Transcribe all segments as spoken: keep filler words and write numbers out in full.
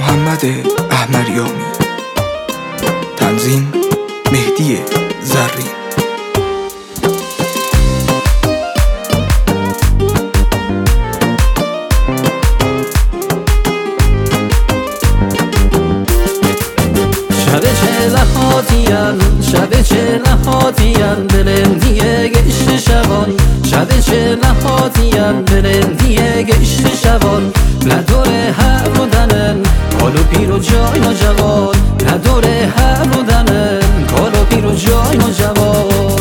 محمد احمریامی. تنظیم مهدی زرین. شب چه لحاتیم شب چه لحاتیم بلندیه گشت شبان شب چه لحاتیم بلندیه گشت شبان ندور هر رو دنن کالو پیر و جای و جوان ندور هر رو دنن کالو پیر و جای و جوان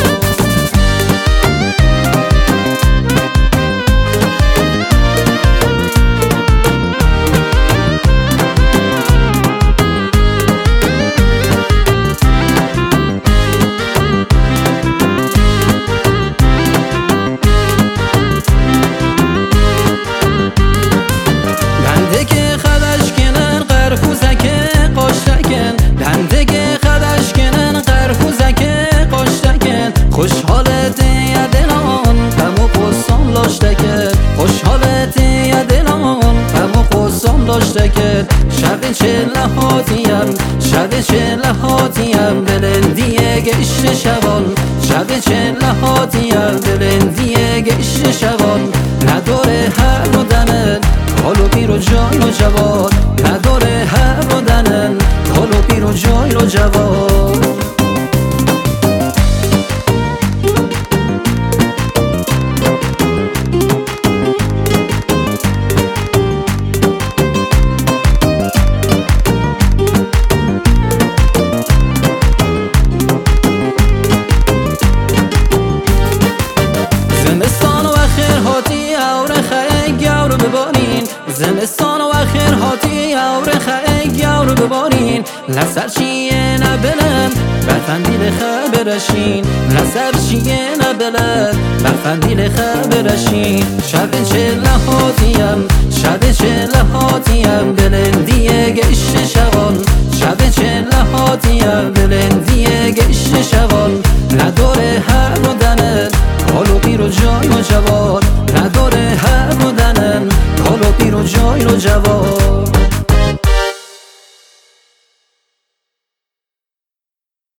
خوشحالت یا دلان همو قصام داشته که خوشحالت یا دلان همو قصام داشته که شب چه لحاتیم شب چه لحاتیم بلندیه گشت شبان شب چه لحاتیم بلندیه گشت شبان نداره هر رو دنن حالو پیر و جای رو جوان نداره هر رو دنن حالو پیر و جای رو جوان زمستان و آخر هاتی اور خیگ گور ببارین زمستان و آخر هاتی اور خیگ گور ببارین لسر چیه نبلم بفندیل خبرشین لسر چیه نبلم بفندیل خبرشین شب چه لحاتیم شب چه لحاتیم بلندیه گشت شبان شب چه لحاتیم بلندیه گشت شبان نداره هر رو دنن حالو پیر و جای و جوان نداره هر رو دنن حالو پیر و جای و جوان